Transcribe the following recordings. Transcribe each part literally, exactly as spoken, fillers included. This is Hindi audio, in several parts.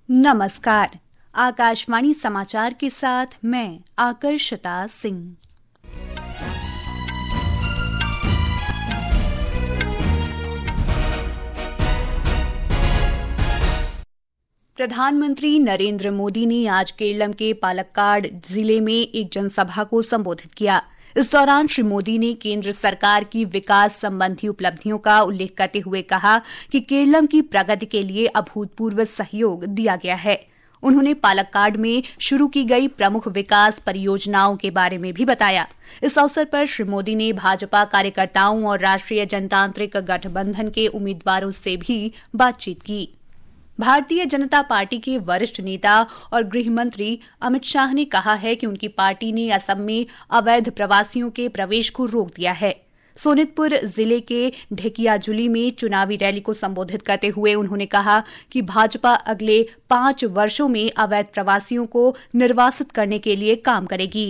नमस्कार। आकाशवाणी समाचार के साथ मैं आकर्षिता सिंह। प्रधानमंत्री नरेंद्र मोदी ने आज केरलम के पालक्काड जिले में एक जनसभा को संबोधित किया। इस दौरान श्री मोदी ने केंद्र सरकार की विकास संबंधी उपलब्धियों का उल्लेख करते हुए कहा कि केरलम की प्रगति के लिए अभूतपूर्व सहयोग दिया गया है। उन्होंने पालक्काड में शुरू की गई प्रमुख विकास परियोजनाओं के बारे में भी बताया। इस अवसर पर श्री मोदी ने भाजपा कार्यकर्ताओं और राष्ट्रीय जनतांत्रिक गठबंधन के उम्मीदवारों से भी बातचीत की। भारतीय जनता पार्टी के वरिष्ठ नेता और गृह मंत्री अमित शाह ने कहा है कि उनकी पार्टी ने असम में अवैध प्रवासियों के प्रवेश को रोक दिया है। सोनितपुर जिले के ढेकियाजुली में चुनावी रैली को संबोधित करते हुए उन्होंने कहा कि भाजपा अगले पांच वर्षों में अवैध प्रवासियों को निर्वासित करने के लिए काम करेगी।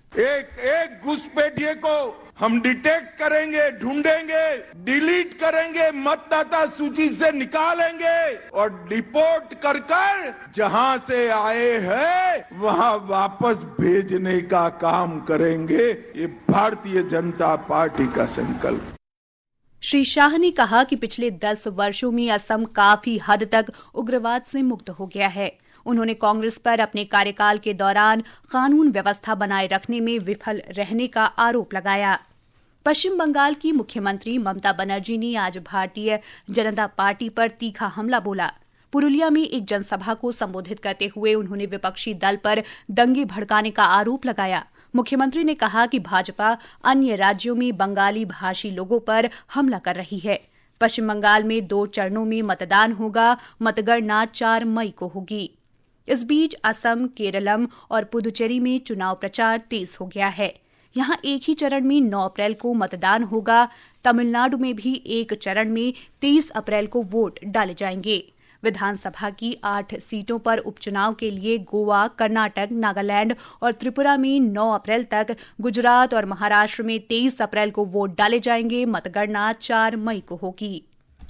एक एक घुसपैठिए को हम डिटेक्ट करेंगे, ढूंढेंगे, डिलीट करेंगे, मतदाता सूची से निकालेंगे और डिपोर्ट कर कर जहां से आए हैं वहां वापस भेजने का काम करेंगे। ये भारतीय जनता पार्टी का संकल्प। श्री शाह ने कहा कि पिछले दस वर्षों में असम काफी हद तक उग्रवाद से मुक्त हो गया है। उन्होंने कांग्रेस पर अपने कार्यकाल के दौरान कानून व्यवस्था बनाए रखने में विफल रहने का आरोप लगाया। पश्चिम बंगाल की मुख्यमंत्री ममता बनर्जी ने आज भारतीय जनता पार्टी पर तीखा हमला बोला। पुरुलिया में एक जनसभा को संबोधित करते हुए उन्होंने विपक्षी दल पर दंगे भड़काने का आरोप लगाया। मुख्यमंत्री ने कहा कि भाजपा अन्य राज्यों में बंगाली भाषी लोगों पर हमला कर रही है। पश्चिम बंगाल में दो चरणों में मतदान होगा। मतगणना चार मई को होगी। इस बीच असम, केरलम और पुदुचेरी में चुनाव प्रचार तेज हो गया है। यहां एक ही चरण में नौ अप्रैल को मतदान होगा। तमिलनाडु में भी एक चरण में तेईस अप्रैल को वोट डाले जाएंगे। विधानसभा की आठ सीटों पर उपचुनाव के लिए गोवा, कर्नाटक, नागालैंड और त्रिपुरा में नौ अप्रैल तक, गुजरात और महाराष्ट्र में तेईस अप्रैल को वोट डाले जाएंगे। मतगणना चार मई को होगी।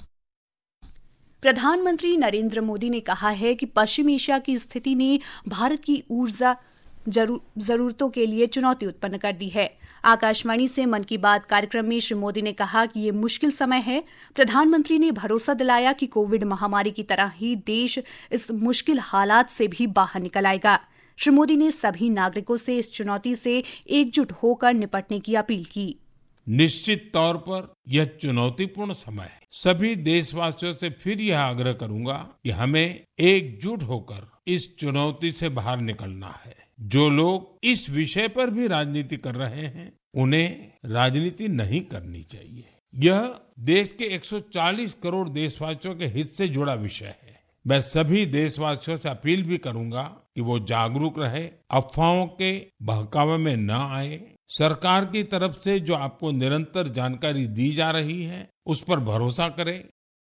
प्रधानमंत्री नरेंद्र मोदी ने कहा है कि पश्चिम एशिया की स्थिति ने भारत की ऊर्जा जरूरतों के लिए चुनौती उत्पन्न कर दी है। आकाशवाणी से मन की बात कार्यक्रम में श्री मोदी ने कहा कि ये मुश्किल समय है। प्रधानमंत्री ने भरोसा दिलाया कि कोविड महामारी की तरह ही देश इस मुश्किल हालात से भी बाहर निकल आएगा। श्री मोदी ने सभी नागरिकों से इस चुनौती से एकजुट होकर निपटने की अपील की। निश्चित तौर पर यह चुनौतीपूर्ण समय है। सभी देशवासियों से फिर यह आग्रह करूंगा कि हमें एकजुट होकर इस चुनौती से बाहर निकलना है। जो लोग इस विषय पर भी राजनीति कर रहे हैं, उन्हें राजनीति नहीं करनी चाहिए। यह देश के एक सौ चालीस करोड़ देशवासियों के हित से जुड़ा विषय है। मैं सभी देशवासियों से अपील भी करूंगा कि वो जागरूक रहे, अफवाहों के बहकावे में न आए। सरकार की तरफ से जो आपको निरंतर जानकारी दी जा रही है, उस पर भरोसा करें।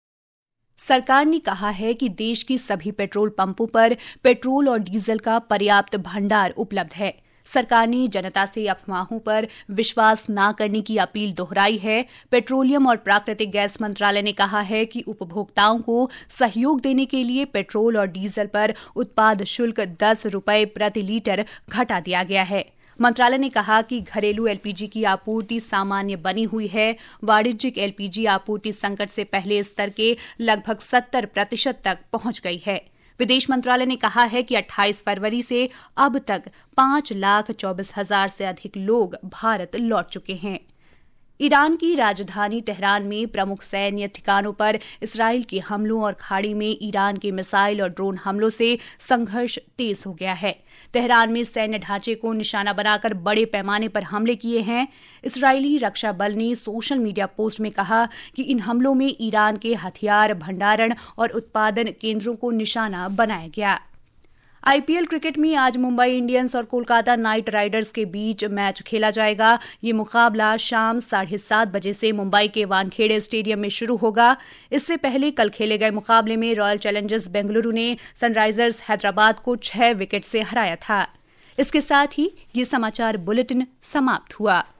सरकार ने कहा है कि देश के सभी पेट्रोल पंपों पर पेट्रोल और डीजल का पर्याप्त भंडार उपलब्ध है। सरकार ने जनता से अफवाहों पर विश्वास न करने की अपील दोहराई है। पेट्रोलियम और प्राकृतिक गैस मंत्रालय ने कहा है कि उपभोक्ताओं को सहयोग देने के लिए पेट्रोल और डीजल पर उत्पाद शुल्क दस रुपए प्रति लीटर घटा दिया गया है। मंत्रालय ने कहा कि घरेलू एलपीजी की आपूर्ति सामान्य बनी हुई है। वाणिज्यिक एलपीजी आपूर्ति संकट से पहले स्तर के लगभग सत्तर प्रतिशत तक पहुंच गई है। विदेश मंत्रालय ने कहा है कि अट्ठाईस फरवरी से अब तक पांच लाख चौबीस हजार से अधिक लोग भारत लौट चुके हैं। ईरान की राजधानी तेहरान में प्रमुख सैन्य ठिकानों पर इसराइल के हमलों और खाड़ी में ईरान के मिसाइल और ड्रोन हमलों से संघर्ष तेज हो गया है। तेहरान में सैन्य ढांचे को निशाना बनाकर बड़े पैमाने पर हमले किए हैं। इस्राएली रक्षा बल ने सोशल मीडिया पोस्ट में कहा कि इन हमलों में ईरान के हथियार भंडारण और उत्पादन केंद्रों को निशाना बनाया गया। आईपीएल क्रिकेट में आज मुंबई इंडियंस और कोलकाता नाइट राइडर्स के बीच मैच खेला जाएगा। ये मुकाबला शाम साढ़े सात बजे से मुंबई के वानखेड़े स्टेडियम में शुरू होगा। इससे पहले कल खेले गए मुकाबले में रॉयल चैलेंजर्स बेंगलुरु ने सनराइजर्स हैदराबाद को छह विकेट से हराया था। इसके साथ ही ये समाचार बुलेटिन समाप्त हुआ।